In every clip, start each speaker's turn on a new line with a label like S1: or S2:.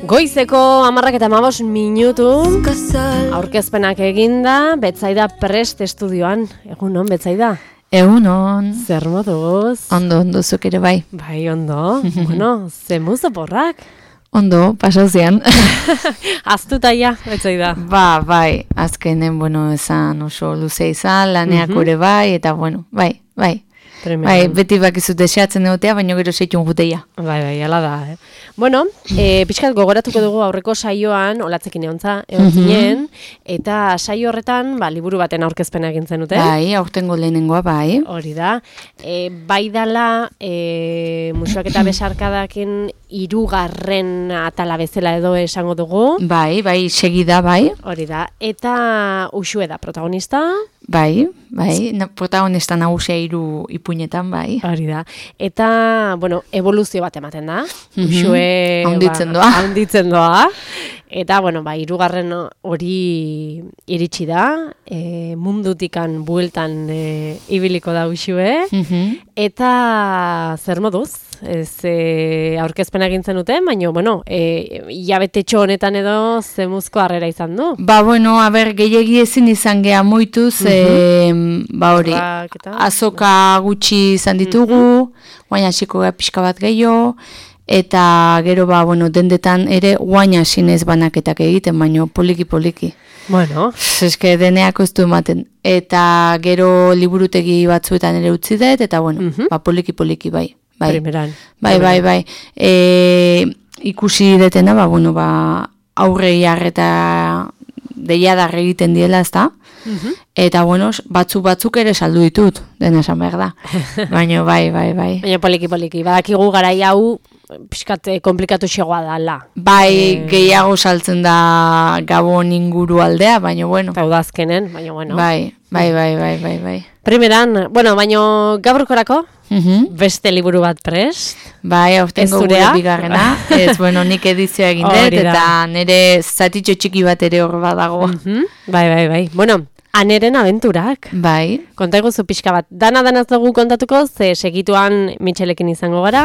S1: Goizeko 10:15 aurkezpenak eginda, Betsaida Prest estudioan. Egunon, Betsaida?
S2: Egunon.
S1: Zer moduz?
S2: Ondo, zuk ere bai.
S1: Bai, ondo. Bueno, ze muzo porrak?
S2: Ondo, pasauzean.
S1: Aztuta ja, Betsaida.
S2: Bai, azkenen, esan oso luze izan, laneak ere bai, eta bai.
S1: Tremendo.
S2: Bai, beti bakizu deseatzen egotea, baina gero seitun juteia.
S1: Bai, ala da. Bueno, pixkat gogoratuko dugu aurreko saioan, olatzekin egon zinen, eta saio horretan, liburu baten aurkezpena egin zenute.
S2: Bai, aurtengo lehenengoa, bai.
S1: Hori da. Bai dala, musuak eta besarkadakin hirugarren atala bezala edo esango dugu.
S2: Bai, segida, bai.
S1: Hori da. Eta Uxue da protagonista.
S2: Bai, protagonista nagusia 3 ipuinetan, bai.
S1: Hori da. Eta, evoluzio bat ematen da. Uxue handitzen doa. Eta, hirugarren hori iritsi da. Mundutikan bueltan ibiliko da Uxue. Eta zer moduz? Aurkezpena egin zenuten, baina, hilabetetxo honetan edo zemuzko harrera izan du.
S2: Gehiegi ezin izan geha moituz, hori, azoka gutxi izan ditugu, guain hasiko pixka bat gehiago, eta gero, dendetan ere guain hasinez banaketak egiten, baina poliki.
S1: Bueno.
S2: Eske deneako ez du ematen. Eta gero liburutegi batzuetan ere utzi dut, eta poliki, bai.
S1: Primeran.
S2: Bai. Ikusi detena, aurrei arreta deiadar egiten diela, ezta? Eta, batzuk ere saldu ditut, dena esan behar da. Baina, bai.
S1: Baina poliki. Badakigu garai hau, pixkat komplikatu xegoa dala.
S2: Bai, gehiago saltzen da Gabon inguru aldea, baina,
S1: Eta udazkenen, baina,
S2: Bai.
S1: Primeran, baina gaurkorako, beste liburu bat prest.
S2: Bai, aurtengo gure bigarrena. Ez, nik edizioa egin dut, eta nire zatitxo txiki bat ere hor badago.
S1: Bai. Aneren abenturak.
S2: Bai.
S1: Konta eguzu pixka bat. Dana dugu kontatuko, ze segituan Mitxelekin izango gara.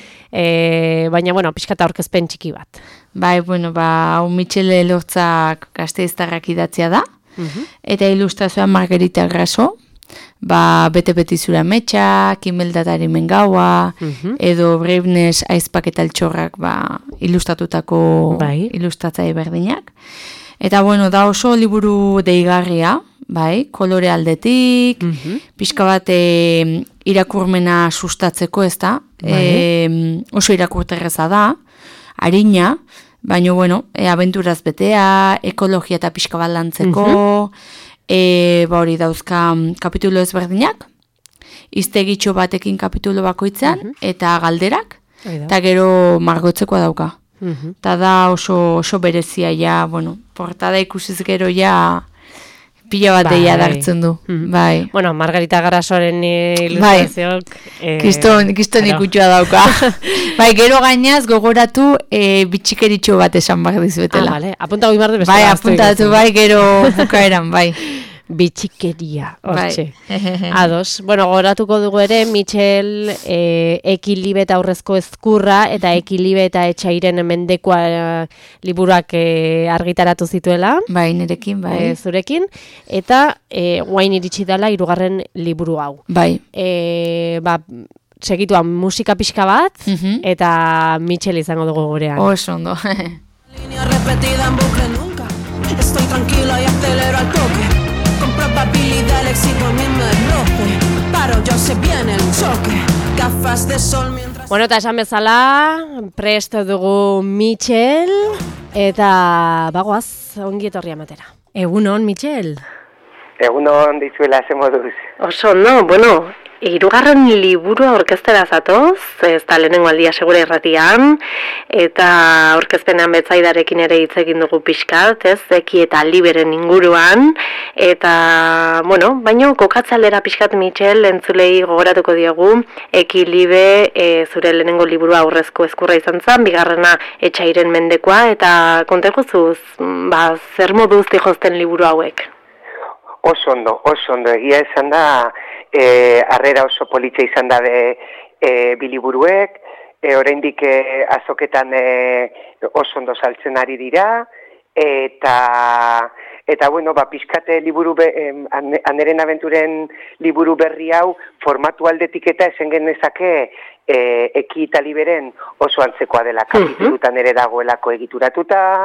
S1: Baina, pixka eta aurkezpen txiki bat.
S2: Bai, hau Mitxele Lortzak Gasteiztarrak idatzia da. Eta ilustrazioa Margarita Graso. Bete-beti zura metxak, Imeldatari mengaua, edo Breibnes aizpak eta altxorrak ilustratutako ilustratzaile berdinak. Eta da oso liburu deigarria, kolore aldetik, pixka bat irakurmena sustatzeko, ez da, oso irakurterreza da, harina, baina, abenturaz betea, ekologia eta pixka bat lantzeko, hori dauzka kapitulo ezberdinak, iztegitxo batekin kapitulo bakoitzean, eta galderak, eta gero margotzekoa dauka. Eta da oso berezia ja, portada ikusiz gero ja pila bat deia dartzen du. Bai.
S1: Margarita Grasoren ilustrazioak.
S2: Kiston ikutsua dauka. Gero gainaz gogoratu bitxikeritxo bat esan behar dizuetela.
S1: Apuntatu behar du beste.
S2: Apuntatu gero bukaeran, bai.
S1: Bitxikeria, hortxe. Ados. Gogoratuko dugu ere, Mitxel Ekilibe eta aurrezko ezkurra eta Ekilibe eta etxairen mendekoa liburuak argitaratu zituela.
S2: Bai, nirekin, bai.
S1: Zurekin. Eta guain iritsi dela 3. liburu hau.
S2: Bai.
S1: Segituan musika pixka bat, eta Mitxel izango dugu gurean.
S2: Oso ondo.
S3: Línea repetida en bucle nunca. Estoy tranquila y acelero al toque. Con probabilidad el éxito a mí me bloque. Paro, yo sé bien el choque. Gafas de sol mientras...
S1: Eta esan bezala, prest dugu Mitxel, eta bagoaz, ongi etorri amatera. Egunon, Mitxel?
S4: Egunon, dizuela, ze moduz.
S1: Oso, 3. liburua orkestera zatoz, ez da lehenengo aldia segura irratian, eta orkestenean Betzaidarekin ere hitz egin dugu pixkat, ez, Eki eta Liberen inguruan, eta, baino kokatzalera pixkat Mitxel entzulei gogoratuko diogu, Eki Libe zure lehenengo liburua aurrezko ezkurra izan zen, bigarrena etxairen mendekoa, eta kontekuzuz, zer moduz dijozten liburu hauek?
S4: Oso ondo, egia esan da, harrera oso politxe izan da biliburuek, oraindik azoketan oso ondo saltzen ari dira, eta bueno, pixkate liburu, Aneren abenturen liburu berri hau, formatu aldetik eta esen genezake Eki Italiberen oso antzekoa dela, kapitulutan ere dagoelako egituratuta,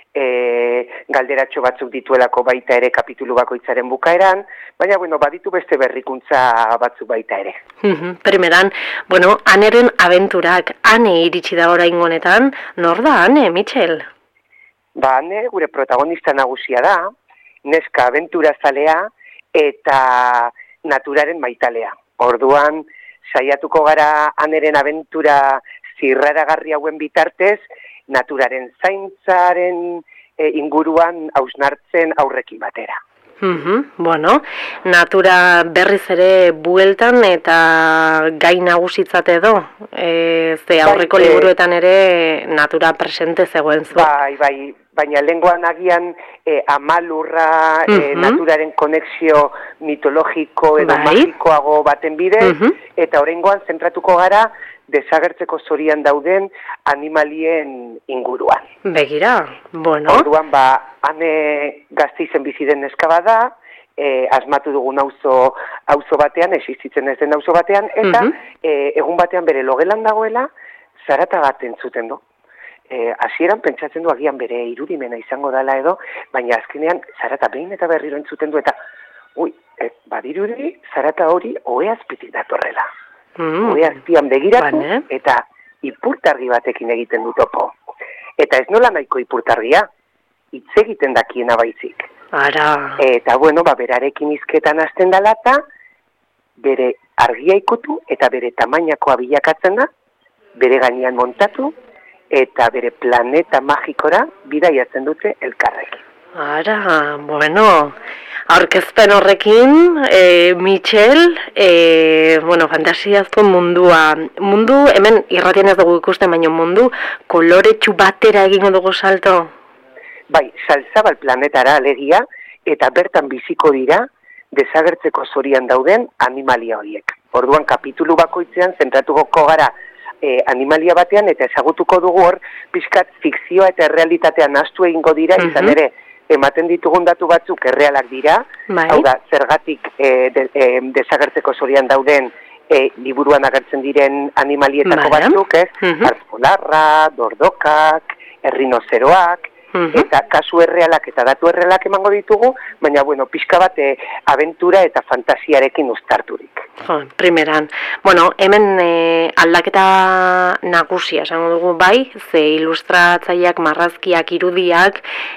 S4: galderatxo batzuk dituelako baita ere kapitulu bakoitzaren bukaeran, baina, bueno, baditu beste berrikuntza batzuk baita ere.
S1: Primeran, bueno, Aneren abenturak, Ane iritsi da orain honetan, nor da Ane, Mitxel?
S4: Ane gure protagonista nagusia da, neska abentura zalea eta naturaren maitalea. Orduan, saiatuko gara Aneren abentura zirraragarri hauen bitartez, naturaren zaintzaren inguruan hausnartzen aurrekin batera.
S1: Bueno, natura berriz ere bueltan eta gai nagusitzat edo, ze aurreko liburuetan ere natura presente zegoen zu.
S4: Bai, baina lengoan agian amalurra, naturaren konexio mitologiko edo magikoago baten bidez, eta oraingoan zentratuko gara desagertzeko zorian dauden animalien inguruan.
S1: Begira, bueno.
S4: Orduan, Ane Gasteizen bizi den neska bada, asmatu dugun auzo batean, existitzen ez den auzo batean, eta egun batean bere logelan dagoela, zarata bat entzuten du. Hasieran pentsatzen du agian bere irudimena izango dela edo, baina azkenean zarata behin eta berriro entzuten du, eta badirudi zarata hori ohe azpitik datorrela. Ohe azpian begiratu, eta ipurtargi batekin egiten du topo. Eta ez nola nahiko ipurtargia, hitz egiten dakiena baizik.
S1: Ara.
S4: Eta, bueno, berarekin hizketan hasten dela eta bere argia ikutu eta bere tamainakoa bilakatzen da, bere gainean montatu eta bere planeta magikora bidaiatzen dute elkarrekin.
S1: Ara, bueno, aurkezpen horrekin, Mitxel, bueno, fantasiazko mundu, hemen irratien ez dugu ikusten, baina mundu koloretsu batera egingo dugu salto?
S4: Bai, Salzabal planetara alegia, eta bertan biziko dira desagertzeko zorian dauden animalia horiek. Orduan, kapitulu bakoitzean zentratuko gara animalia batean, eta ezagutuko dugu hor, pixkat fikzioa eta errealitatean nahastu egingo dira, izan ere, ematen ditugun datu batzuk errealak dira, hau da, zergatik desagertzeko zorian dauden liburuan agertzen diren animalietako batzuk, artpolarra, dordokak, errinozeroak, eta kasu errealak eta datu errealak emango ditugu, baina, bueno, pixka bat abentura eta fantasiarekin uztarturik.
S1: Primeran. Bueno, hemen aldaketa nagusia, esango dugu bai, ze ilustratzaileak, marrazkiak, irudiak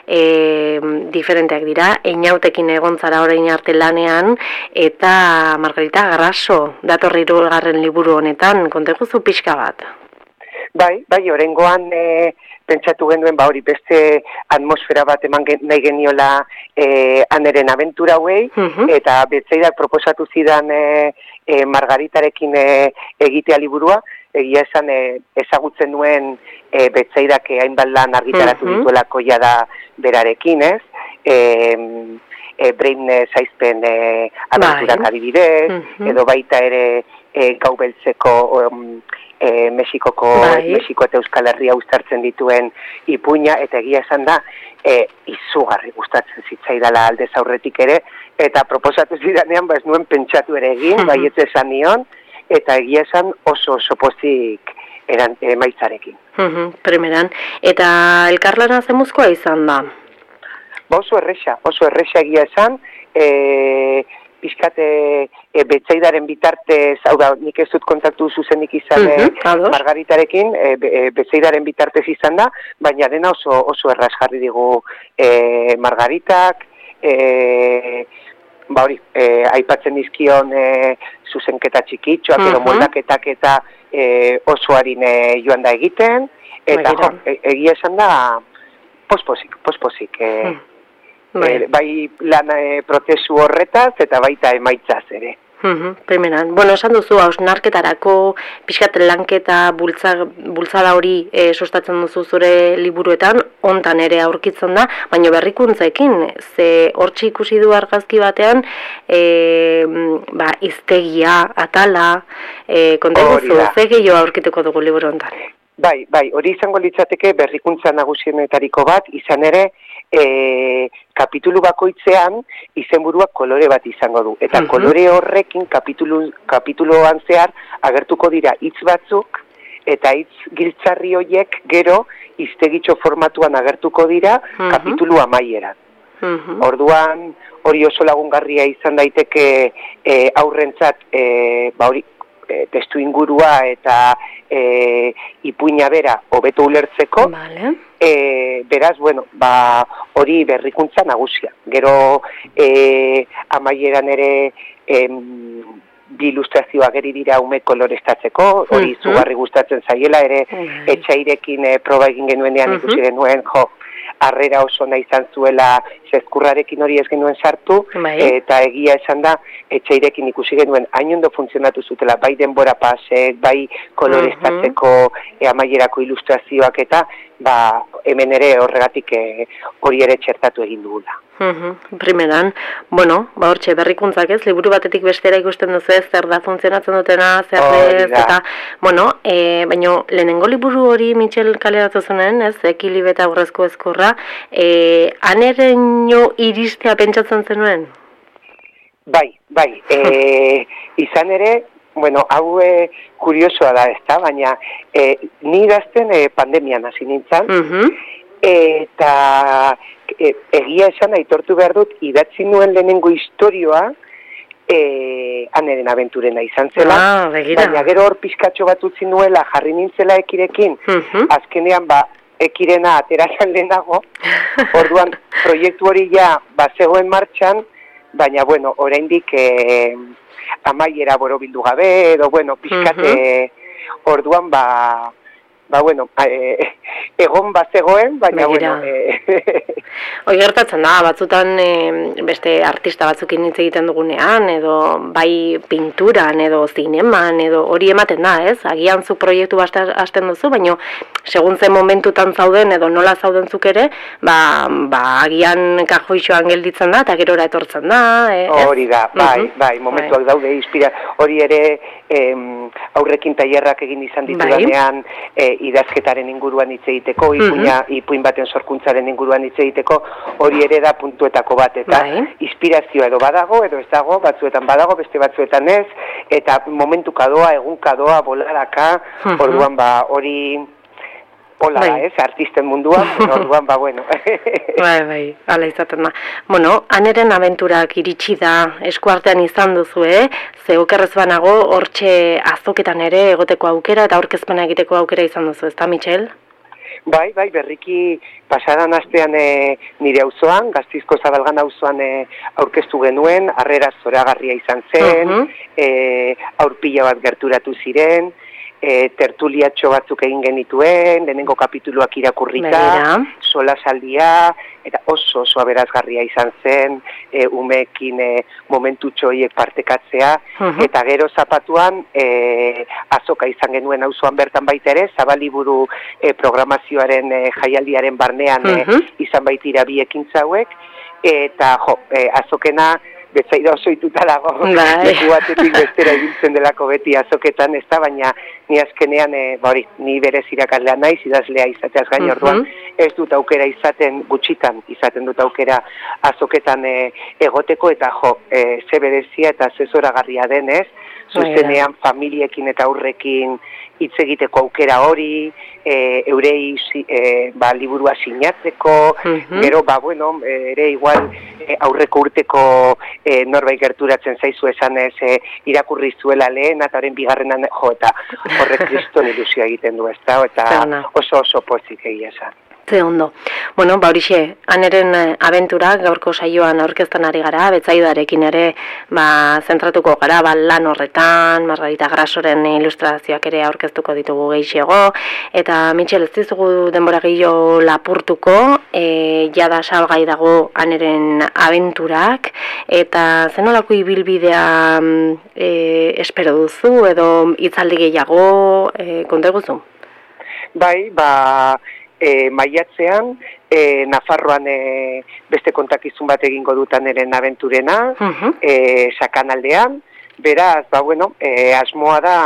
S1: diferenteak dira, Einautekin egon zara orain arte lanean, eta Margarita Graso datorri 3. liburu honetan, konteguzu pixka bat.
S4: Bai, oraingoan pentsatu genuen, hori beste atmosfera bat eman nahi geniola Aneren abentura hauei, eta betzaidak proposatu zidan Margaritarekin egitea liburua, egia esan ezagutzen nuen betzaidak hainbat lan argitaratu dituelako jada berarekin, ez? Brain Zaizpen abenturak adibidez, edo baita ere Gau Beltzeko Mexiko eta Euskal Herria uztartzen dituen ipuina, eta egia esan da, izugarri gustatzen zitzaidala aldez aurretik ere, eta proposatu zidanean, ez nuen pentsatu ere egin, baietz esan nion, eta egia esan oso pozik emaitzarekin.
S1: Primeran, eta elkarlana zemuzkoa izan da?
S4: Oso erresa egia esan, pixkate betzaidaren bitartez, hau da, nik ez dut kontaktu zuzenik izan Margaritarekin, betzaidaren bitartez izan da, baina dena oso erraz jarri digu Margaritak, aipatzen dizkion zuzenketa txikitxoak edo moldaketak eta oso harin joan da egiten, eta egia esan da pospozik. Bai lan prozesu horretaz eta baita emaitzaz ere.
S1: Primeran. Bueno, esan duzu, hausnarketarako pixkat lanketa bultzada hori sustatzen duzu zure liburuetan, hontan ere aurkitzen da, baina berrikuntzekin, ze hortxe ikusi du argazki batean, hiztegia, atala, konta iguzu, ze gehiago aurkituko dugu liburu hontan?
S4: Bai, hori izango litzateke berrikuntza nagusienetariko bat, izan ere, kapitulu bakoitzean izenburuak kolore bat izango du. Eta kolore horrekin kapituluan zehar agertuko dira hitz batzuk, eta hitz giltzarri horiek gero hiztegitxo formatuan agertuko dira kapitulu amaieran. Orduan hori oso lagungarria izan daiteke aurrentzat, hori testu ingurua eta ipuina bera hobeto ulertzeko. Beraz, hori berrikuntza nagusia. Gero amaieran ere bi ilustrazio ageri dira ume koloreztatzeko, hori izugarri gustatzen zaiela ere etxairekin proba egin genuenean ikusi genuen, harrera oso nahi izan zuela zezkurrarekin hori ez genuen sartu, eta egia esan da, etxeirekin ikusi genuen hain ondo funtzionatu zutela, bai denbora pasek, bai koloreztatzeko amaierako ilustrazioak eta, hemen ere horregatik hori ere txertatu egin dugula.
S1: Primeran, hortxe berrikuntzak ez, liburu batetik bestera ikusten duzu ez, zer da funtzionatzen dutena, zer ez, eta, baina lehenengo liburu hori Mitxel kaleratu zuen, ez, Ekilib eta Urrezko Ezkurra, anereño iristea pentsatzen zenuen?
S4: Bai, izan ere, hau kuriosoa da ez da, baina ni idazten pandemian hasi nintzen, eta egia esan aitortu behar dut, idatzi nuen lehenengo istorioa Aneren abenturena izan zela, baina gero hor pizkatxo bat utzi nuela jarri nintzela Ekirekin, azkenean Ekirena aterazan lehenago, orduan proiektu hori ja zegoen martxan, baina oraindik amaiera borobildu gabe, edo pizkate orduan egon bazegoen, baina
S1: Hoi gertatzen da, batzutan beste artista batzukin hitz egiten dugunean, edo bai pinturan, edo zineman, edo hori ematen da, ez? Agian zu proiektu hasten duzu, baina segun zen momentutan zauden, edo nola zauden zuk ere, agian kajoixoan gelditzen da, eta gerora etortzen da,
S4: hori da, momentuak daude, inspira, hori ere aurrekin tailerrak egin izan ditudanean, idazketaren inguruan hitz egiteko, ipuin baten sorkuntzaren inguruan hitz egiteko, hori ere da puntuetako bat, eta inspirazioa edo badago, edo ez dago, batzuetan badago, beste batzuetan ez, eta momentu kadoa, egun kadoa, bolaraka, orduan hori hola da, ez, artisten munduan, orduan
S1: hala izaten da. Aneren abenturak iritsi da, eskuartean izan duzu, ze okerrez banago, hortxe azoketan ere egoteko aukera, eta aurkezpena egiteko aukera izan duzu, ez da, Mitxel?
S4: Bai, berriki pasadan astean nire auzoan, Gasteizko Zabalgan auzoan aurkeztu genuen, harrera zoragarria izan zen, aurpila bat gerturatu ziren, tertuliatxo batzuk egin genituen, lehenengo kapituluak irakurrita, solasaldia, eta oso aberazgarria izan zen, umeekin momentutxo horiek partekatzea, eta gero zapatuan azoka izan genuen auzoan bertan baita ere, Zabaliburu programazioaren jaialdiaren barnean izan baitira bi ekintza hauek, eta azokena betzaida oso ituta dago, leku batetik bestera ibiltzen delako beti azoketan, ez da, baina ni azkenean, ni berez irakaslea naiz, idazlea izateaz gain, orduan ez dut aukera izaten, gutxitan izaten dut aukera azoketan egoteko, eta ze berezia eta ze zoragarria denez, zuzenean familiekin eta aurrekin hitz egiteko aukera hori, eurei liburua sinatzeko, gero, ere igual aurreko urteko norbait gerturatzen zaizu esan ez irakurri zuela lehen, eta horren bigarrenan, eta horrek kriston ilusioa egiten du, ez da, eta oso pozik egia esan.
S1: Ze ondo. Bueno, horixe, Aneren abenturak gaurko saioan aurkezten ari gara, Betsaidarekin ere zentratuko gara, lan horretan, Margarita Grasoren ilustrazioak ere aurkeztuko ditugu gehiago, eta Mitxel, ez dizugu denbora gehiago lapurtuko, jada salgai dago Aneren abenturak, eta zenolako ibilbidea espero duzu, edo hitzaldi gehiago konta eguzu?
S4: Bai, maiatzean, Nafarroan beste kontakizun bat egingo dutan eren abenturena, Sakanaldean, beraz, asmoa da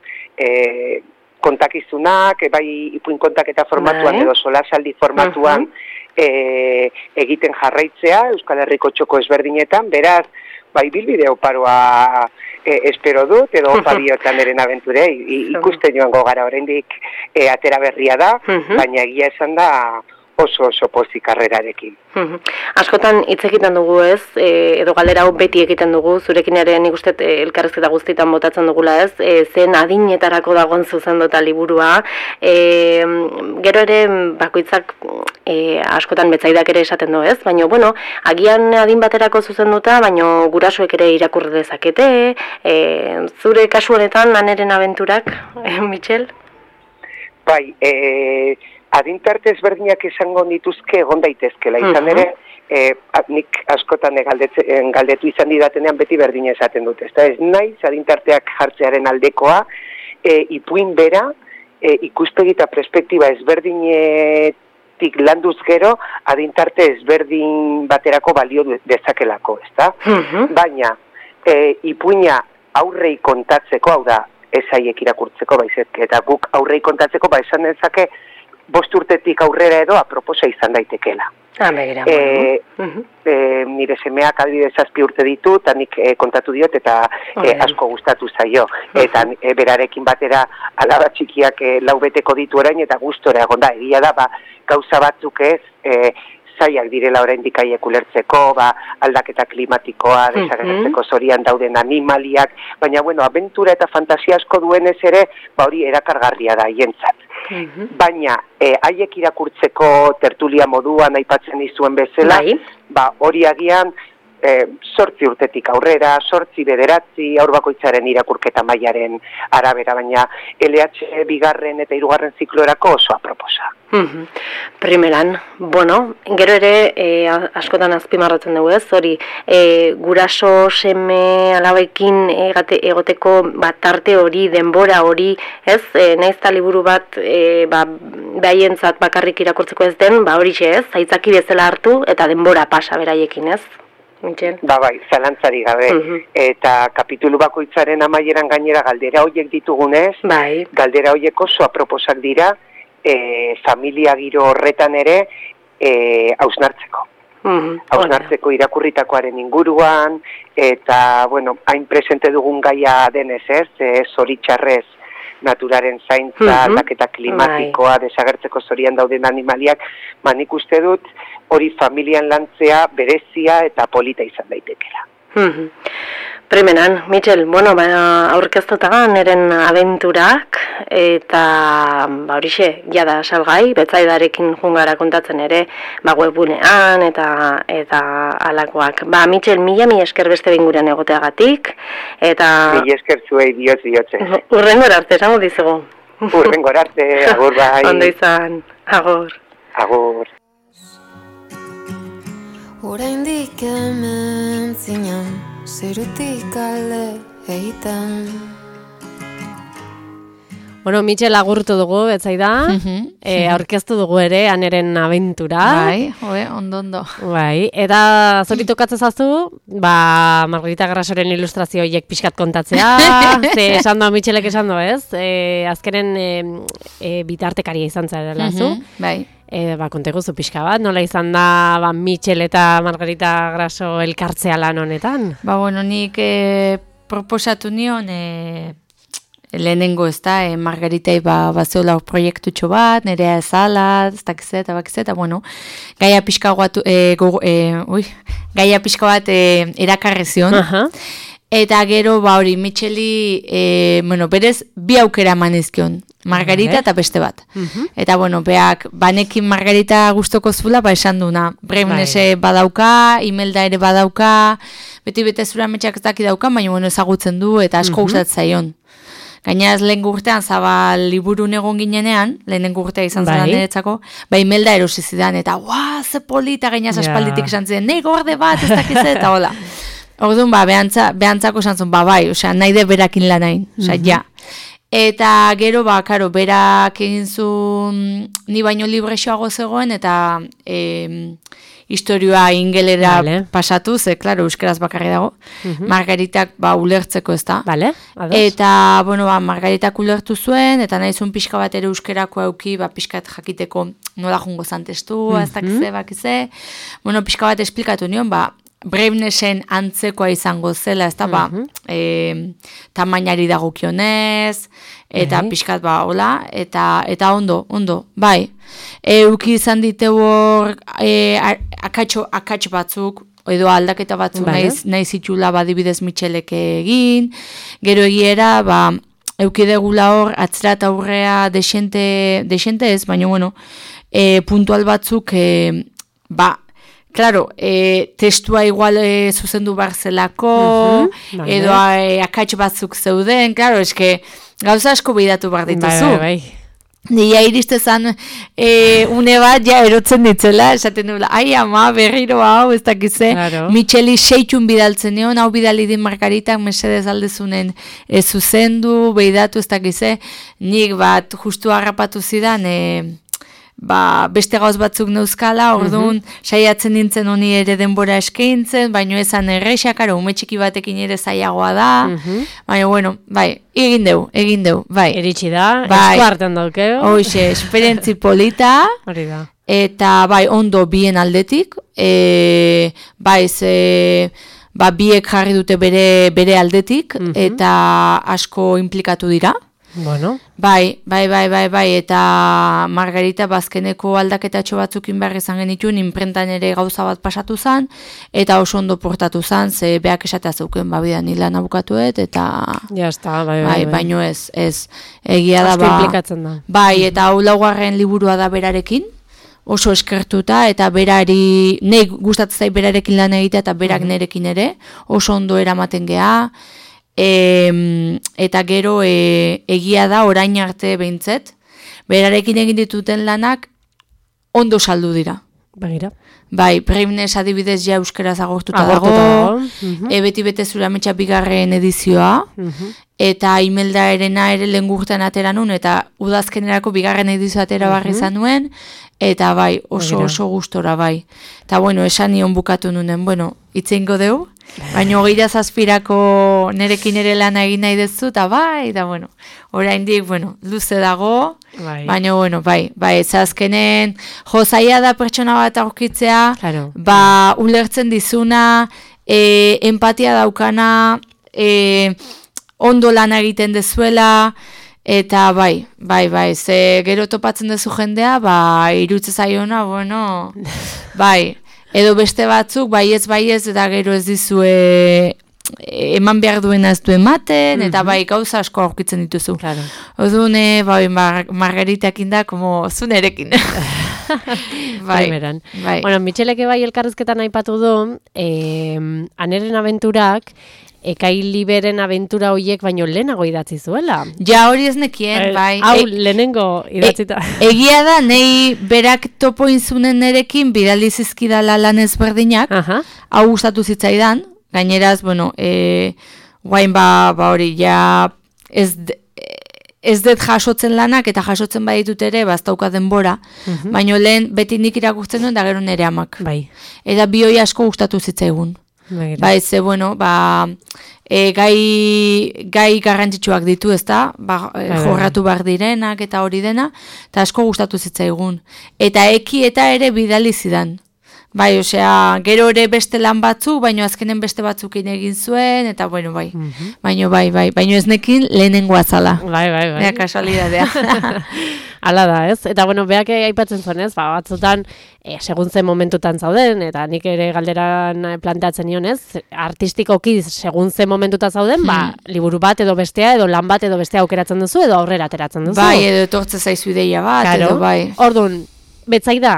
S4: kontakizunak, bai ipuin kontaketa formatuan edo solasaldi formatuan egiten jarraitzea, Euskal Herriko txoko ezberdinetan, beraz, bai bilbide oparoa espero dut, edo opabiotan eren abenture, ikusten joango gara oraindik atera berria da, baina egia esan da oso pozik karrerarekin.
S1: Askotan hitz egiten dugu ez, edo galdera hau beti egiten dugu, zurekin ere nik uste elkarrizketa guztietan botatzen dugula ez, zen adinetarako dagoen zuzenduta liburua, gero ere bakoitzak askotan Betsaidak ere esaten du ez, baina agian adin baterako zuzenduta, baina gurasoek ere irakur dezakete, zure kasu honetan Aneren abenturak, Mitxel?
S4: Bai, adintarte ezberdinak esango dituzke egon daitezkela, izan ere, nik askotan galdetu izan didatenean beti berdina esaten dut, ez naiz adintarteak jartzearen aldekoa, ipuin bera, ikuspegi eta perspektiba ezberdinetik landuz gero, adintarte ezberdin baterako balio dezakelako, ezta? Baina, ipuina aurrei kontatzeko, hau da, ez haiek irakurtzeko, baizik, eta guk aurrei kontatzeko, esan dezake, 5 urtetik aurrera edo aproposa izan daitekela. Nire semeak adibidez 7 urte ditu, eta nik kontatu diot, eta asko gustatu zaio. Eta berarekin batera alaba txikiak 4 beteko ditu orain, eta gustora egon da. Egia da, gauza batzuk ez, zaiak direla oraindik haiek ulertzeko, aldaketa klimatikoa, desagertzeko zorian dauden animaliak, baina, abentura eta fantasia asko duenez ere, hori erakargarria da hientzat. Baina, haiek irakurtzeko tertulia moduan aipatzen dizuen bezala, hori agian 8 urtetik aurrera, 8, 9, haur bakoitzaren irakurketa mailaren arabera, baina LH bigarren eta 3. ziklorako oso aproposa.
S1: Primeran, gero ere askotan azpimarratzen dugu ez, hori guraso seme alabekin egoteko tarte hori, denbora hori, ez, nahiz eta liburu bat behaientzat bakarrik irakurtzeko ez den, hori ez, aitzaki bezala hartu eta denbora pasa beraiekin ez.
S4: Bai, zalantzari gabe. Eta kapitulu bakoitzaren amaieran gainera galdera horiek ditugunez, galdera horiek oso aproposak dira, familia giro horretan ere hausnartzeko. Hausnartzeko irakurritakoaren inguruan, eta, hain presente dugun gaia denez ez, zoritxarrez naturaren zaintza, aldaketa klimatikoa, desagertzeko zorian dauden animaliak, nik uste dut hori familian lantzea berezia eta polita izan daitekela.
S1: Primeran, Mitxel, aurkeztuta Aneren abenturak, eta horixe, jada salgai, Betsaidarekin jungara kontatzen ere, webgunean eta alakoak. Mitxel, mila esker beste binguren egoteagatik, eta...
S4: Mila esker zuei bihotze.
S1: Urrengor arte, esango dizugu.
S4: Urrengor arte, agur bai.
S1: Ondo izan, agur.
S4: Agur.
S3: Oraindik hemen zinan, zerutik alde egiten.
S5: Mitxel agurtu dugu, Betsaida, aurkeztu dugu ere, Aneren abentura.
S2: Ondo.
S5: Eta zori tokatzen zazu, Margarita Grasoren ilustrazioiek pixkat kontatzea, ze esan do, Mitxelek esan do, ez? Azkenen bitartekaria izan zara zu. Konteguzu pixka bat, nola izan da Mitxel eta Margarita Graso elkartzea lan honetan?
S2: Nik proposatu nion lehenengo ez da, Margaritei bazeola proiektutxo bat, nerea ezala, ez dakizet, eta gaia pixka bat erakarrezion. Eta gero, hori, Mitxeli, berez, bi aukera manizkion. Margarita eta beste bat. Eta, bueno, beak, banekin Margarita gustoko zula, esan duna. Breimnese badauka, Imelda ere badauka, beti bete zura metxak ez daki dauka, baina, bueno, ezagutzen du, eta asko gustatzen zaion. Gainaz, lehen urtean zabal liburun egon ginenean, lehenengo urtea izan zela niretzako, Imelda erosi zidan, eta ze polita gainaz aspalditik esan zidan, nei gorde bat, ez dakiz, eta hola. Orduan, behantzako esan zuen, bai, nahi de berakin lanain, ja. Eta gero, karo, berak egin zuen, ni baino librexoago zegoen, eta historioa ingelera pasatu, ze, klaro, euskeraz bakarri dago. Margaritak, ulertzeko ez da. Eta, bueno, Margaritak ulertu zuen, eta nahi zuen pixka bat ere euskerako auki, pixkat jakiteko nola jungo zantestu, ez dakize, bakize. Bueno, pixka bat esplikatu nion, Breimnesen antzekoa izango zela, ez da, tamainari dagokionez, eta pixkat hola, eta ondo, bai. Euki izan diteu hor akats batzuk, edo aldaketa batzuk nahi zitula badibidez Michelek egin, gero egiera, euki degula hor atzera eta aurrea desente ez, baina, bueno, puntual batzuk, claro, testua igual zuzendu barzelako, edo akats batzuk zeuden, claro, eske gauza asko behidatu bar dituzu. Nia iristezan une bat ja erotzen ditzela, esaten dula, ama, berriro hau, ez dakize, Micheli seitun bidaltzen nion, hau bidalidin Margaritak mesedez aldezunen zuzendu, behidatu, ez dakize, nik bat justu harrapatu zidan, beste gauz batzuk neuzkala, orduan saiatzen nintzen honi ere denbora eskaintzen, baino esan errexakaro, ume txiki batekin ere zaiagoa da, baina, bueno, egin deu, bai.
S5: Eritsi da, esku hartan daukeo.
S2: Hoxe, esperientzi polita, eta ondo bien aldetik, biek jarri dute bere aldetik, eta asko implikatu dira.
S5: Bueno.
S2: Bai, eta Margarita bazkeneko aldaketatxo batzukin behar izan genituen, inprentan ere gauza bat pasatu zan, eta oso ondo portatu zan, ze beak esatea zeuken, bidan hilan abukatuet, eta...
S5: Ja, esta,
S2: baino ez, egia da,
S5: asko implikatzen da.
S2: Bai, eta hau laugarren liburua da berarekin, oso eskertuta, eta berari, nahi gustatzen zait berarekin lan egitea, eta berak nerekin ere, oso ondo eramaten gea, eta gero egia da orain arte behintzet, berarekin egin dituten lanak ondo saldu dira.
S5: Bagira.
S2: Bai, Breimnes adibidez ja euskeraz agortuta dago, beti bete zura metxa bigarren edizioa, eta Imelda erena ere lehen gurtan atera nun, eta udazkenerako bigarren edizioa atera barri izan nuen, eta oso gustora bai. Eta bueno, esan nion bukatu nunen, bueno, itzeingo deu, baina 27 nerekin ere lana egin nahi dezu, eta bueno, oraindik, bueno, luze dago, baina, bueno, azkenen, zaila da pertsona bat aurkitzea, ulertzen dizuna, empatia daukana, ondo lana egiten dezuela, eta ze gero topatzen dezu jendea, irutze zaiona, bueno, edo beste batzuk, baiez, eta gero ez dizue eman behar duena ez du ematen, eta gauza asko aurkitzen dituzu. Orduan, Margaritakin da, como zunerekin.
S5: Bueno, Micheleke elkarrizketan aipatu du, aneren abenturak, Ekailiberen abentura horiek baino lehenago idatzi zuela.
S2: Ja, hori ez nekien, bai.
S5: Hau, lehenengo idatzita.
S2: Egia da, nei berak topo inzunen nerekin bidali zizkidala lan ezberdinak, hau gustatu zitzaidan, gaineraz, bueno, guain hori, ja, ez dut jasotzen lanak, eta jasotzen baditut ere, baztauka denbora, baino lehen beti nik irakurtzen duen, da gero nere amak. Eta bioi asko gustatu zitzaigun. Ze, bueno, gai garrantzitsuak ditu, ez da, jorratu behar direnak eta hori dena, eta asko gustatu zitzaigun. Eta eki eta ere bidali zidan. Bai, osea, gero ere beste lan batzuk, baino azkenen beste batzukin egin zuen, eta bueno, bai. Baino baino ez nekin lehenengoa zala.
S5: Bai.
S2: Ea kasualidadea.
S5: Hala da, ez? Eta bueno, beak aipatzen zuen, ez? Batzutan, segun zen momentutan zauden, eta nik ere galderan planteatzen nion, ez? Artistikoki segun zen momentutan zauden, liburu bat edo bestea, edo lan bat edo bestea aukeratzen duzu, edo aurrera ateratzen duzu.
S2: Bai, edo etortze zaizu ideia bat,
S5: claro.
S2: Edo bai.
S5: Orduan, betzaida,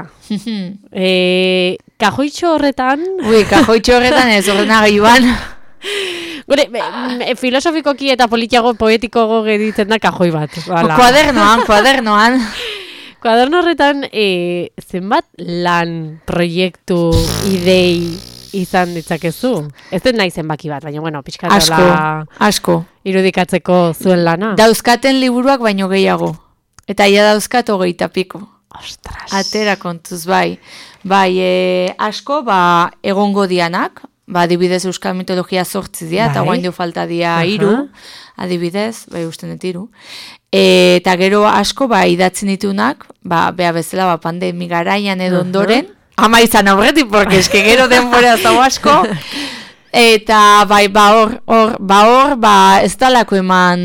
S5: kajoitxo horretan...
S2: Kajoitxo horretan ez, ordenagailuan.
S5: Gure, filosofikoki eta politiago, poetikogo geditzen da kajoi bat.
S2: Kuadernoan.
S5: Kuaderno horretan, zenbat lan, proiektu, idei izan ditzakezu? Ez den nahi zenbaki bat, baina, bueno, pixkatola...
S2: Asko.
S5: Irudikatzeko zuen lana.
S2: Dauzkaten liburuak baino gehiago. Eta ia dauzkat 20 piko.
S5: Ostras.
S2: Atera kontuz, bai. Bai, asko, egongo dianak, adibidez Euskal Mitologia 8 dira, eta guain falta dira 3, adibidez, bai usten dut 3. Eta gero asko, idatzen ditunak, beha bezala, pandemi garaian edo ondoren, ama izan aurretik, porque eske gero denbora zau asko, eta hor, ez talako eman...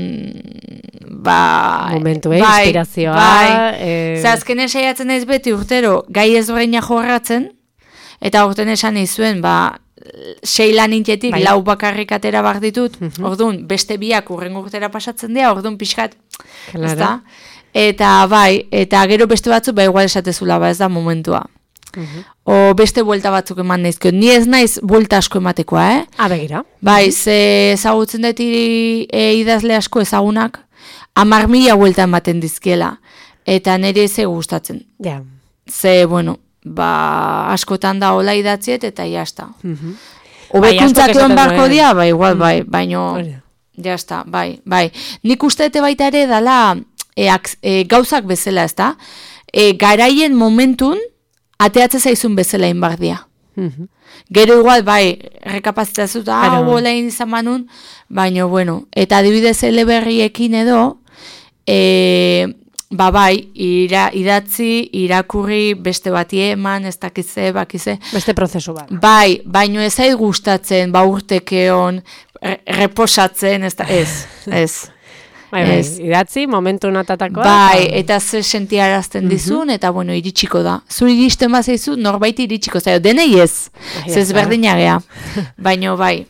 S5: momentu, inspirazioa.
S2: Azkenen saiatzen ez beti urtero, gai ezberdina jorratzen, eta urten esan izuen, 6 lan intetik, 4 bakarrik atera bar ditut, orduan, beste biak urrengo urtera pasatzen dira, orduan pixkat, ez da? Eta gero beste batzu, igual esatezula, ez da momentua. O beste buelta batzuk eman naizkio. Ni ez naiz buelta asko ematekoa,
S5: Begira.
S2: Bai, ze ezagutzen dut idazle asko ezagunak, 10.000 buelta ematen dizkiela. Eta nire ze gustatzen.
S5: Ja.
S2: Ze, bueno, askotan da hola idatziet, eta jazta. Hobekuntzak egon barko dia, igual, baino, jazta, bai. Nik usteete baita ere dala gauzak bezala, ez da? Garaien momentun, ateatze zaizun bezala inbardia. Gero igual, rekapazitazut, hola izan manun, baina, bueno, eta adibidez eleberriekin edo, idatzi, irakurri, beste bati eman, ez dakize, bakize.
S5: Beste prozesu bat.
S2: Bai, baino ez zait gustatzen, urtekeon, reposatzen, ez.
S5: Bai, idatzi, momentu natatakoa.
S2: Bai, eta ze sentiarazten dizun, eta bueno, iritsiko da. Zuri iristen bat zaizu, norbaiti iritsiko zaio, denei ez. Zez berdina gea. Baino bai.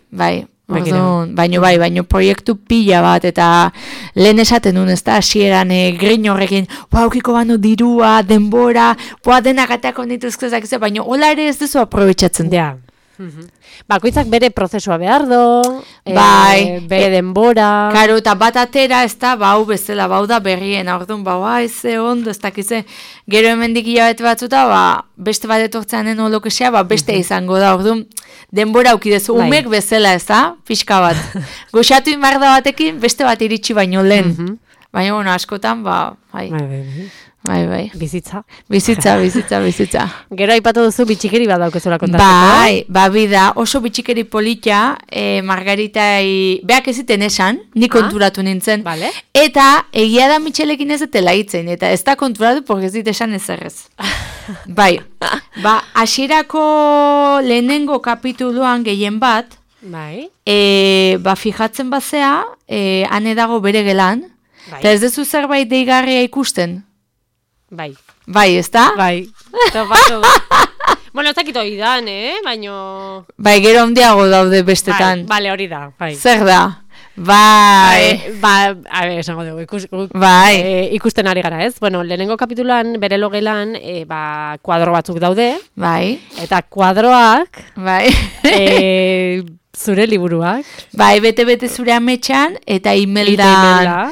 S2: Baino proiektu pila bat, eta lehen esaten duen, ez da, hasieran grin horrekin, aukiko bano dirua, denbora, denak ateako nituzkezak, baino hola ere ez duzu aprobetxatzen.
S5: Ja. Bakoitzak bere prozesua behar do, bere denbora.
S2: Karo, eta bat atera, ez da, hau bezala, da berrien, orduan, eze ondo, ez dakize, gero hemendik hilabete batzuta, beste bat etortzeanen holokesea, beste izango da, orduan, denbora aukidezu, umek bezala, ez da, pixka bat. Goxatu inbarda batekin, beste bat iritsi baino lehen. Baina, bueno, askotan, bai. Bizitza.
S5: Gero aipatu duzu bitxikeri bat daukezula kontatzeko.
S2: Bida, oso bitxikeri politia, Margaritai, beak eziten esan, ni konturatu nintzen. Eta egia da Mitxelekin ez etela hitzen, eta ez da konturatu, porque ez dit esan ezerrez. Bai, hasierako lehenengo kapituluan gehien bat, fijatzen bazea, hane dago bere gelan, eta ez dezu zerbait deigarria ikusten.
S5: Bai,
S2: ez da?
S5: Bai, topatu. Bueno, ez dakit hori dan, baino...
S2: Bai, gero handiago daude bestetan.
S5: Bale, hori da, bai.
S2: Zer da? Bai.
S5: Esango dugu,
S2: ikusten
S5: ari gara, ez? Bueno, lehenengo kapitulan, bere logelan, kuadro batzuk daude.
S2: Bai.
S5: Eta kuadroak...
S2: Bai.
S5: Zure liburuak.
S2: Bai, bete zure ametxan, eta imeldan,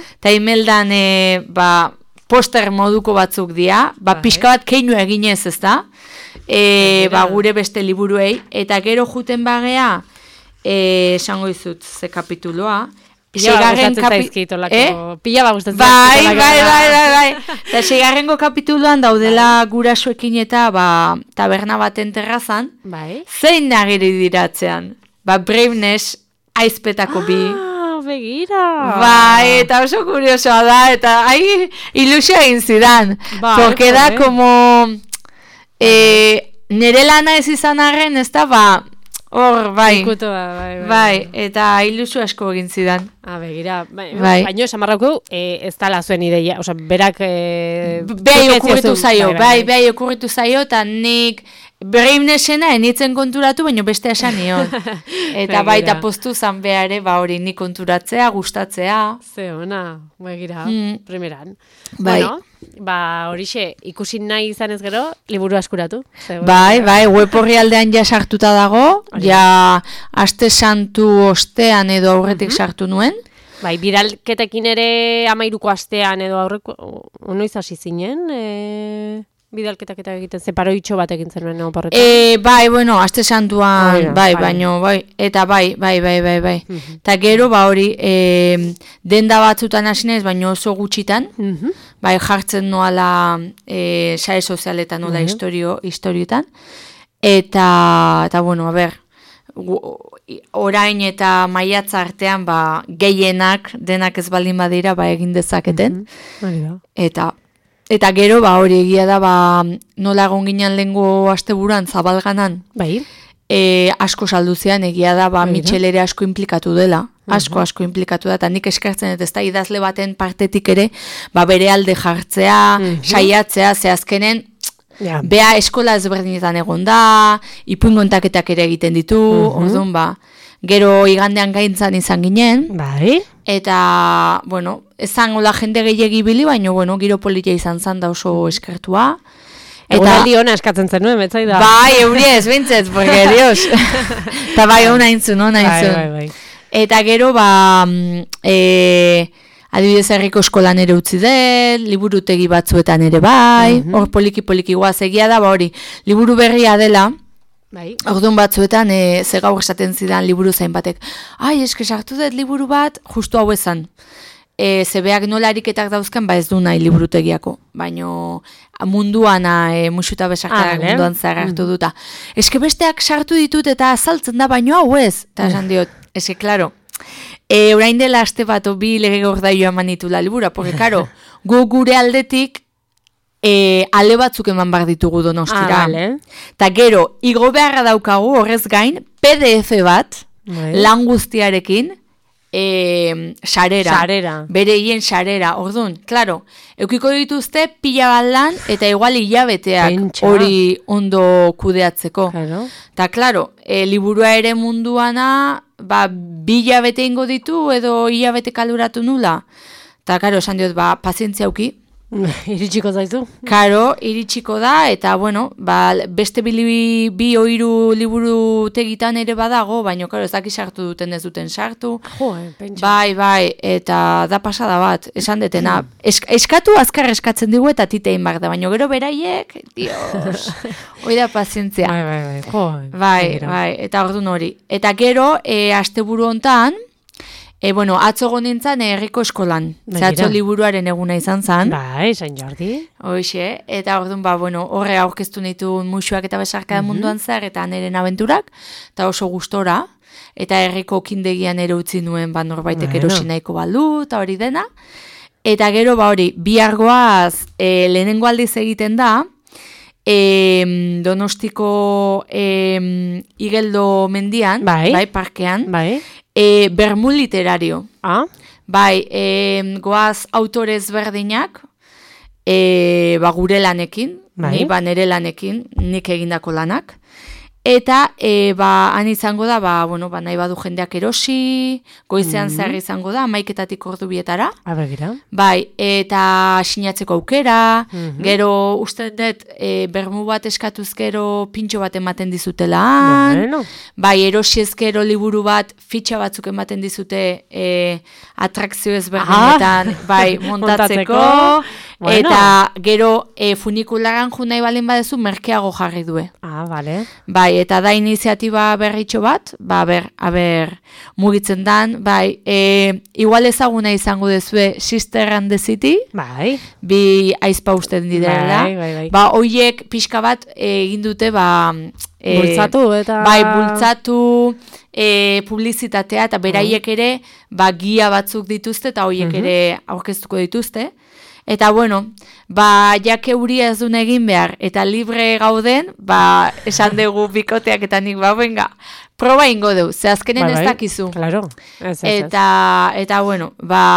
S2: poster moduko batzuk dira, pixka bat keinu eginez, ez da? Gure beste liburuei, eta gero juten bagea, esango izut ze kapituloa,
S5: Pila ba gustatzen
S2: Bai. Eta seigarrengo kapituluan daudela gurasoekin eta taberna baten terrazan, zein nagiri diratzean? Braveness aizpetako bi.
S5: Begira.
S2: Bai, eta oso kuriosoa da, eta ilusioa egin zidan. Porque da como nire lana ez izan arren, ez da, hor, bai. Bai, eta ilusio asko egin zidan.
S5: Begira, baino esan marrauko, ez dala zuen ideia, oza, berak...
S2: Behi okurritu zaio, behi okurritu zaio, eta nik berreimnesena enitzen konturatu, baino beste esan nion. Eta baita postu zan behare, hori nik konturatzea, gustatzea.
S5: Ze ona, begira, primeran.
S2: Bai.
S5: Bueno, horixe, ikusi nahi izan ez gero, liburu askuratu.
S2: Bai, web horri aldean ja sartuta dago, ja aste santu ostean edo aurretik sartu nuen.
S5: Bai, biralketekin ere 13ko astean edo aurreko, noiz hasi zinen, bidalketak eta egiten, zeparoitxo bat egin zenuen oporretan.
S2: Bai, bueno, aste santuan, baino, eta bai. Eta gero, hori, denda batzutan hasinez, baino oso gutxitan, bai, jartzen noala sare sozialetan, nola historioetan, eta, bueno, orain eta maiatza artean, gehienak, denak ez baldin badira, egin dezaketen, Eta gero, hori egia da, nola egon ginen lehengo asteburuan zabalganan, asko salduzean egia da, Michel ere asko implikatu dela, asko implikatu da, eta nik eskertzen, ez da idazle baten partetik ere, bere alde jartzea, saiatzea, zehazkenen, bea eskola ezberdinetan egon da, ipuin kontaketak ere egiten ditu, orduan, gero igandean gaintzan izan ginen, eta, bueno, ezan hola jende gehiagi bili, baina, bueno, giro politia izan zan da oso eskertua.
S5: Eguraldi hona eskatzen zen nuen, betzai da.
S2: Bai, euriez, bintzet, porque, dios. Eta bai, hona intzun. Eta gero, adibidez herriko eskolan ere utzi dut, liburutegi batzuetan ere bai, hor poliki guaz egia da, hori, liburu berria dela, orduan batzuetan, ze gaur esaten zidan liburu zain batek, eske sartu dut liburu bat, justu hau ezan. Zebeak nola ariketak dauzken, ez du nahi liburutegiako, baino munduan, musuta besarkarak munduan zer hartu duta. Eske besteak sartu ditut eta azaltzen da, baino hau ez, eta esan diot, eske, klaro, orain dela aste bat, bi lege gordaioa manitula libura, porque, karo, gu gure aldetik, ale batzuk eman bar ditugu Donostira. Ta gero, igo beharra daukagu horrez gain, PDF bat, lan guztiarekin, sarera. Bere hien sarera. Orduan, klaro, eukiko dituzte pila bat lan, eta igual hilabeteak hori ondo kudeatzeko. Ta klaro, liburua ere munduana, 2 hilabete ingo ditu, edo hilabete kaluratu nula. Ta klaro, esan diot, pazientzia auki.
S5: Iritsiko zaizu?
S2: Karo, iritsiko da, eta, bueno, beste bi oiru liburu tegitan ere badago, baina, karo, ez daki sartu duten ez duten sartu.
S5: Pentsa.
S2: Bai, eta da pasada bat, esan detena. Eskatu azkar eskatzen digu eta titein bar da, baina gero beraiek, dios, hoi da pazientzia. Bai, eta orduan hori. Eta gero, asteburu hontan, bueno, atzo nintzen herriko eskolan. Atzo liburuaren eguna izan zan.
S5: Bai, San Jordi.
S2: Hoxe, eta orduan, horre aurkeztu nitu musuak eta besarka munduan zer, eta neren abenturak, eta oso gustora, eta herriko kindegian ere utzi nuen, norbaitek erosi nahiko balu, eta hori dena. Eta gero, hori, bihargoaz lehenengo aldiz egiten da, Donostiko Igeldo mendian, parkean, Bermu literario. Bai, goaz autorez berdinak, gure lanekin, nire lanekin, nik egindako lanak. Eta, han izango da, nahi badu jendeak erosi, goizean zer izango da, 11:00 ordu bietara. Bai, eta sinatzeko aukera, gero uste dut, bermu bat eskatuz gero pintxo bat ematen dizutela. Bai, erosi ezkero liburu bat, fitxa batzuk ematen dizute, atrakzio ezberdinetan, bai, montatzeko. Eta gero funikularan jo nahi balin badezu merkeago jarri due. Bai, eta da iniziatiba berritxo bat, mugitzen dan, bai, igual ezaguna izango dezue Sister and the City, bi aizpa usten direla, hoiek pixka bat egin dute,
S5: bultzatu eta...
S2: Bai, bultzatu, publizitatea, eta beraiek ere, gia batzuk dituzte, eta hoiek ere aurkeztuko dituzte. Eta bueno, jake euria ez duen egin behar, eta libre gauden, esan dugu bikoteak eta nik, venga, proba ingo dugu, ze azkenen ez dakizu.
S5: Claro.
S2: Eta bueno,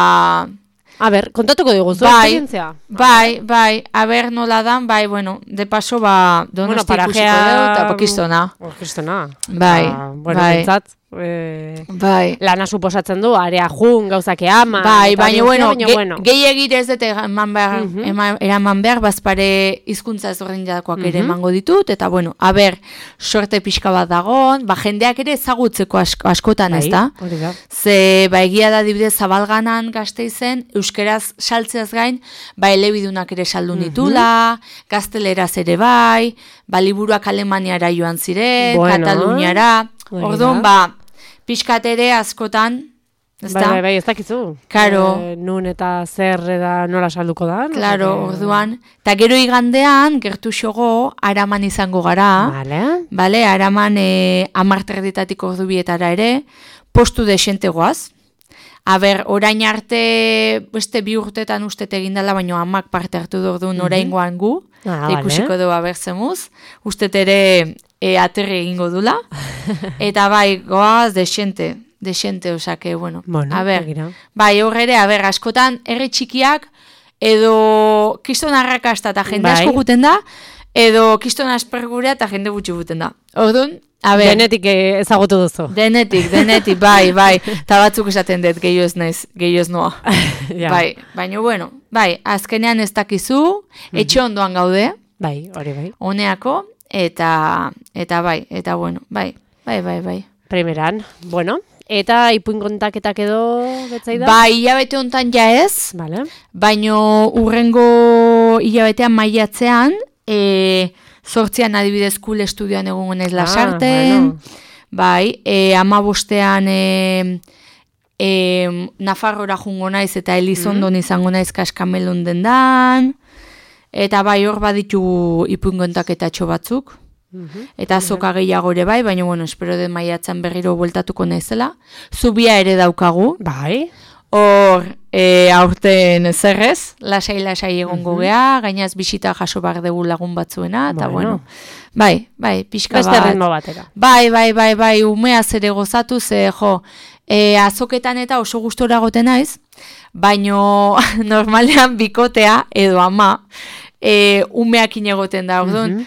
S5: A ber, kontatuko diguzu, esperientzia.
S2: Bai, a ber nola dan, bueno, de paso, donosti ikusiko dugu, eta Kristona.
S5: Kristona.
S2: Bai.
S5: Bentsat, lana suposatzen du, area jun, gauzake ama.
S2: Baina, gehiagir ez dute eraman behar, bazpare hizkuntza ezberdinetakoak ere emango ditut, eta bueno, a ber, sorte pixka bat dagoen, jendeak ere ezagutzeko askotan ez da. Ze, egia da dibidez Zabalganan Gasteizen, euskeraz saltzeaz gain, elebidunak ere saldu nitula, gazteleraz ere bai, liburuak Alemaniara joan ziren, Kataluniara, orduan, pixkat ere askotan, ez da?
S5: Bai, ez dakizu.
S2: Karo.
S5: Nun eta zer eda nola salduko da.
S2: Klaro, orduan. Ta gero igandean, gertu xogo, Araman izango gara. Bale, Araman 10:30 ordubietara ere, postu desente goaz. Aber, orain arte, beste 2 urtetan ustet egindala, baina amak parte hartu orduan orain goan gu. Ikusiko du abertzemuz. Ustet ere aterri egingo dula. Eta goaz desente, osake, bueno. Horre, askotan, herri txikiak, edo kiston arrakasta eta jende asko guten da, edo kiston aspergurea eta jende gutxi guten da. Orduan,
S5: denetik ezagutu duzu.
S2: Denetik, bai. Ta batzuk esaten dut, gehiago ez naiz, gehiago ez noa. Baina, bueno, azkenean ez dakizu, etxe ondoan gaude.
S5: Hori bai.
S2: Honeako, eta bueno, bai.
S5: Primeran, bueno, eta ipuin kontaketak edo betzaida?
S2: Hilabete hontan ja ez, baina urrengo hilabetean maiatzean, 8an adibidez Kul Estudioan egongo naiz Lasarten, 15ean Nafarrora jungo naiz eta Elizondon izango naiz Kaskamelon dendan, eta hor baditu ipuin kontaketatxo batzuk. Eta azoka gehiago ere baina bueno, espero den maiatzen berriro bueltatuko naizela. Zubia ere daukagu. Hor, aurten zerrez, lasai egongo gea, gainaz bisita jaso behar dugu lagun batzuena, eta bueno. Pixka bat.
S5: Beste ritmo batera.
S2: Umea zere gozatu, ze azoketan eta oso gustora goten naiz, baino normalean bikotea edo ama, umeakin egoten da, orduan,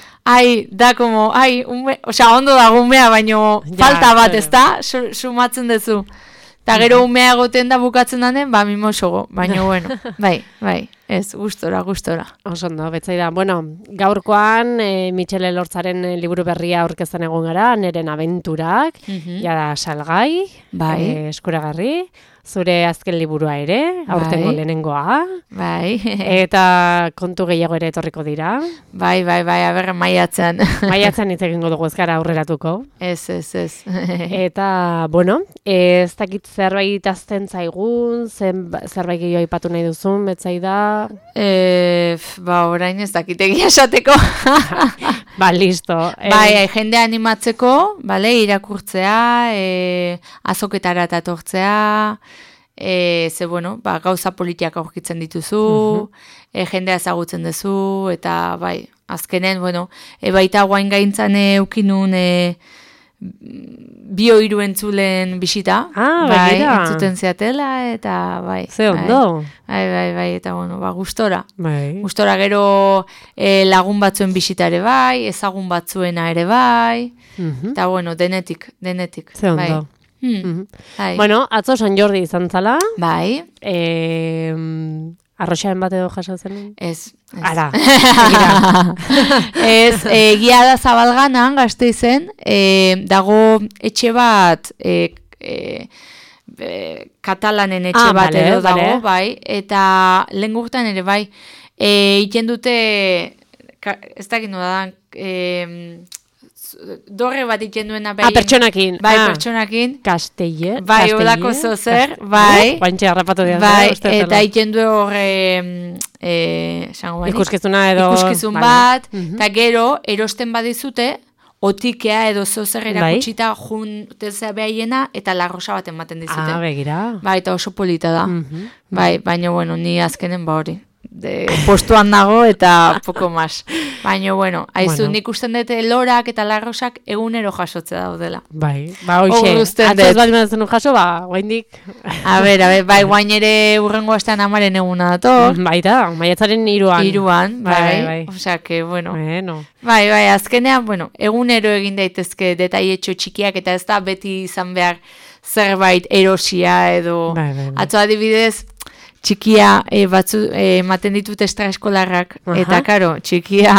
S2: ondo da umea, baino falta bat, ez da, sumatzen duzu. Ta gero umea egoten da bukatzen danen, mimosogo, baina bueno, ez, gustora.
S5: Oso ondo, betzaida. Bueno, gaurkoan Mitxele Lortzaren liburu berria aurkezten egon gara, Neren abenturak, jada salgai, eskuragarri, zure azken liburua ere, aurtengo lehenengoa. Eta kontu gehiago ere etorriko dira.
S2: Aber maiatzean.
S5: Maiatzean hitz egingo dugu ez gara aurreratuko.
S2: Ez.
S5: Eta, bueno, ez dakit zerbait azten zaigun, zerbait gehiago aipatu nahi duzun, betzaida?
S2: Orain ez dakit egia esateko.
S5: Listo.
S2: Jende animatzeko, irakurtzea, azoketara etortzea, ze bueno, gauza politiak aurkitzen dituzu, jendea ezagutzen duzu, eta azkenen, bueno, baita guain gaintzan eukinun 2 entzulen bisita, entzuten zeatela, eta
S5: Ze ondo.
S2: Eta bueno, gustora. Gustora gero lagun batzuen bisita ere ezagun batzuena ere eta bueno, denetik.
S5: Ze ondo. Bueno, atzo San Jordi izan zala. Arroxaren bat edo jaso zen?
S2: Ez.
S5: Ara.
S2: Ez, egia da Zabalganan Gasteizen, dago etxe bat, katalanen etxe bat edo dago, eta lehen gurtan ere iten dute, ez dakit nola da, dorre bat iten duena
S5: pertsonakin.
S2: Pertsonakin.
S5: Kasteier.
S2: Olako zozer,
S5: Bantxe harrapatu dira.
S2: Eta iten du horre,
S5: ikuskizuna edo.
S2: Ikuskizun bat, eta gero, erosten badizute, otikea edo zozer erakutsita juntezea behaiena, eta larrosa bat ematen dizute.
S5: Begira.
S2: Eta oso polita da. Baina, bueno, ni azkenen hori. postuan nago eta poco más. Baina, bueno, haizu nik usten dute lorak eta larrosak egunero jasotze daudela.
S5: Bai, hoxe, atzaz bali mazen jaso, guaindik.
S2: A ber, bai, guain ere urrengo astean amaren eguna dator.
S5: Baita, maiatzaren 3an.
S2: 3an, bai. Osea, que, bueno. Bai, azkenean, bueno, egunero egin daitezke detaietxo txikiak eta ez da beti izan behar zerbait erosia edo. Atzo adibidez, txikia batzu ematen ditut extraeskolarrak, eta karo, txikia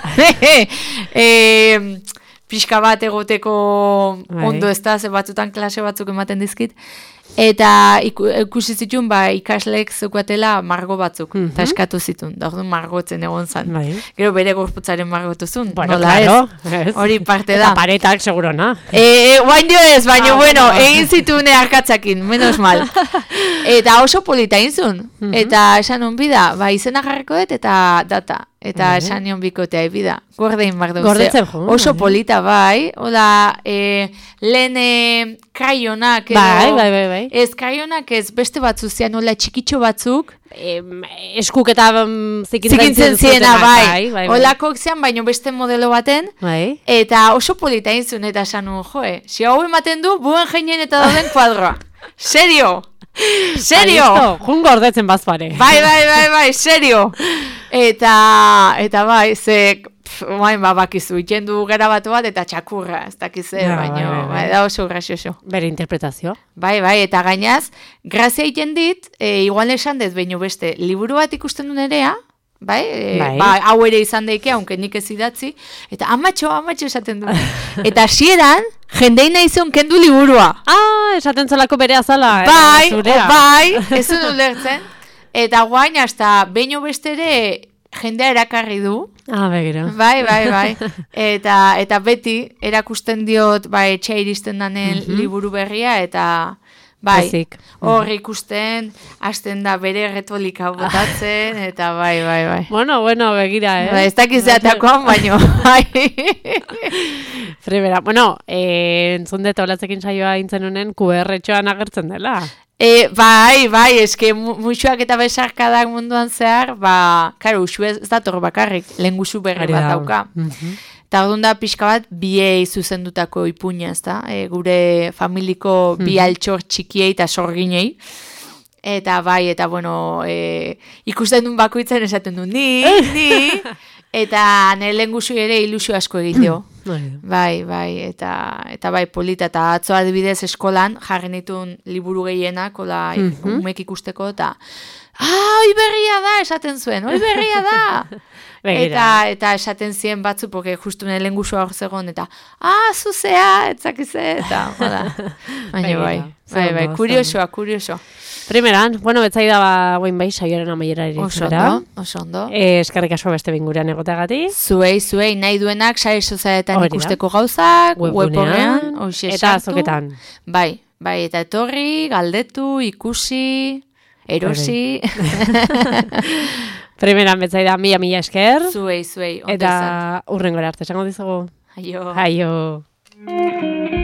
S2: pixka bat egoteko ondo ez da, ze batzutan klase batzuk ematen dizkit, eta ikusi zituen ikasleek zeukatela margo batzuk, eta eskatu zituen, da orduan margotzen egon zan. Gero bere gorputzaren margotuzun, nola ez? Hori parte da.
S5: Eta paretak, segurona.
S2: Guain dio ez, baina bueno, egin zituen arkatzakin, menos mal. Eta oso polita inzun, eta esan hon bida, izena jarriko dut eta data. Eta esan nion bikotea ebida. Gordein bar dauz.
S5: Gordetzen jo.
S2: Oso polita, bai. Hola, lehen kraionak.
S5: Bai.
S2: Ez kraionak ez beste batzu zian, hola txikitxo batzuk.
S5: Eskuk eta
S2: zikintzen ziena, bai. Holakok zian, baino beste modelo baten.
S5: Bai.
S2: Eta oso polita inzun, eta esan nun, si hau ematen du, buen jeinen eta dauden kuadroa. Serio!
S5: Jun gordetzen bazpare.
S2: Bai, serio! Eta bai, ze, bakizu, jendu gara batu bat eta txakurra, ez dakize, baina, da oso grazioso.
S5: Bere interpretazio.
S2: Bai, eta gainaz, grazia egiten dit, igual esan dez, baino beste, liburu bat ikusten du nerea, hau ere izan daike, aunque nik ez idatzi, eta amatxo esaten du. Eta hasieran jendeina izan kendu liburua.
S5: Esaten zolako bere azala.
S2: Bai, ez dut ulertzen. Eta guain, hasta baino bestere jendea erakarri du.
S5: Begira.
S2: Bai. Eta beti erakusten diot, etxea iristen danen liburu berria, eta hor ikusten, hasten da bere retolika botatzen, eta bai.
S5: Bueno, begira,
S2: Ez dakizteatakoan, baino,
S5: Primera, bueno, entzundet olatzekin saioa intzen honen QR-txoan agertzen dela.
S2: Bai, eske musuak eta besarkadak munduan zehar, karo, usu ez dator bakarrik, lehen guzu berri bat dauka. Eta orduan da pixka bat biei zuzendutako ipuña, ez da? Gure familiko bi altxor txikiei eta sorginei. Eta bueno, ikusten duen bakoitzen esaten du, ni, eta nire lehen guzu ere ilusio asko egiteo. Bai, eta bai polita, eta atzo adibidez eskolan jarri nituen liburu gehienak, umek ikusteko, eta hoi berria da, esaten zuen, hoi berria da! Eta esaten ziren batzu, porque justu nire lehen guzua hor zegoen, eta zuzea, etzakize, eta baina bai, kurioso.
S5: Primeran, bueno, betzai da guain saioaren amaiera iritzera.
S2: Oso ondo.
S5: Eskerrik asko beste bingurean egoteagatik.
S2: Zuei, nahi duenak, sare sozialetan ikusteko gauzak, webporrean,
S5: eta azoketan.
S2: Bai, eta etorri, galdetu, ikusi, erosi.
S5: Primeran betzai da, mila esker.
S2: Zuei, ondo izan.
S5: Eta urrengora arte, esango dizugu.
S2: Aio.